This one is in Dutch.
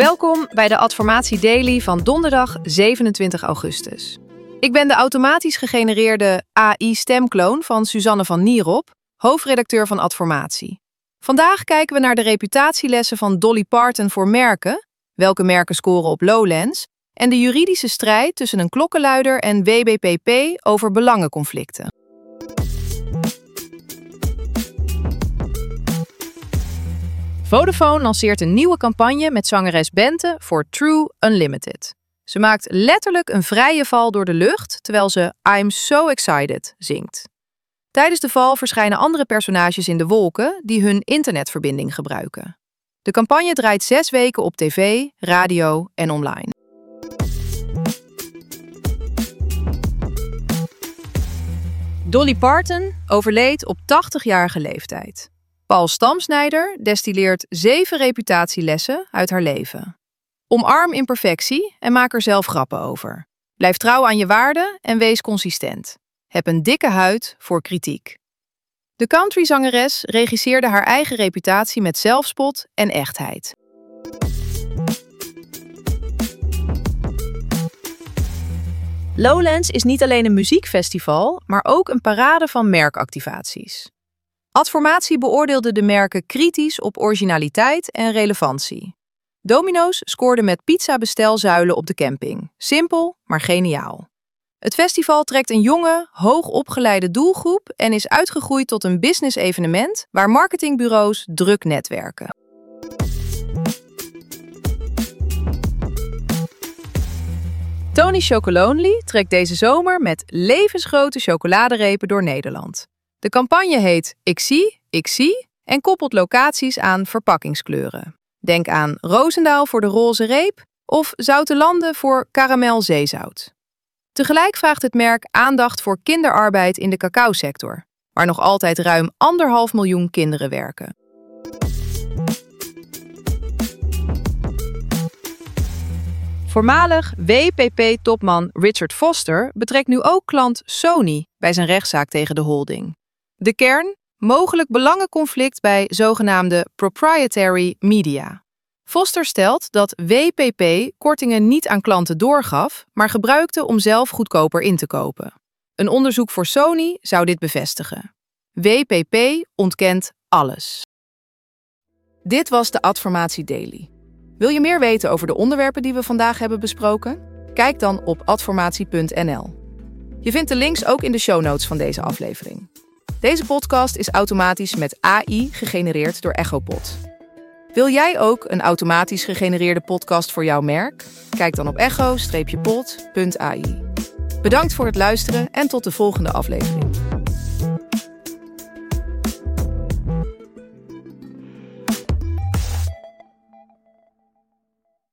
Welkom bij de Adformatie Daily van donderdag 27 augustus. Ik ben de automatisch gegenereerde AI-stemkloon van Suzanne van Nierop, hoofdredacteur van Adformatie. Vandaag kijken we naar de reputatielessen van Dolly Parton voor merken, welke merken scoren op Lowlands, en de juridische strijd tussen een klokkenluider en WBPP over belangenconflicten. Vodafone lanceert een nieuwe campagne met zangeres Bente voor True Unlimited. Ze maakt letterlijk een vrije val door de lucht, terwijl ze I'm so excited zingt. Tijdens de val verschijnen andere personages in de wolken die hun internetverbinding gebruiken. De campagne draait 6 weken op tv, radio en online. Dolly Parton overleed op 80-jarige leeftijd. Paul Stamsnijder destilleert 7 reputatielessen uit haar leven. Omarm imperfectie en maak er zelf grappen over. Blijf trouw aan je waarden en wees consistent. Heb een dikke huid voor kritiek. De countryzangeres regisseerde haar eigen reputatie met zelfspot en echtheid. Lowlands is niet alleen een muziekfestival, maar ook een parade van merkactivaties. Adformatie beoordeelde de merken kritisch op originaliteit en relevantie. Domino's scoorde met pizzabestelzuilen op de camping. Simpel, maar geniaal. Het festival trekt een jonge, hoogopgeleide doelgroep en is uitgegroeid tot een business-evenement waar marketingbureaus druk netwerken. Tony Chocolonely trekt deze zomer met levensgrote chocoladerepen door Nederland. De campagne heet Ik zie en koppelt locaties aan verpakkingskleuren. Denk aan Roosendaal voor de roze reep of Zoutelanden voor karamelzeezout. Tegelijk vraagt het merk aandacht voor kinderarbeid in de cacaosector, waar nog altijd ruim 1,5 miljoen kinderen werken. Voormalig WPP-topman Richard Foster betrekt nu ook klant Sony bij zijn rechtszaak tegen de holding. De kern? Mogelijk belangenconflict bij zogenaamde proprietary media. Foster stelt dat WPP kortingen niet aan klanten doorgaf, maar gebruikte om zelf goedkoper in te kopen. Een onderzoek voor Sony zou dit bevestigen. WPP ontkent alles. Dit was de Adformatie Daily. Wil je meer weten over de onderwerpen die we vandaag hebben besproken? Kijk dan op adformatie.nl. Je vindt de links ook in de show notes van deze aflevering. Deze podcast is automatisch met AI gegenereerd door Echopod. Wil jij ook een automatisch gegenereerde podcast voor jouw merk? Kijk dan op echo-pod.ai. Bedankt voor het luisteren en tot de volgende aflevering.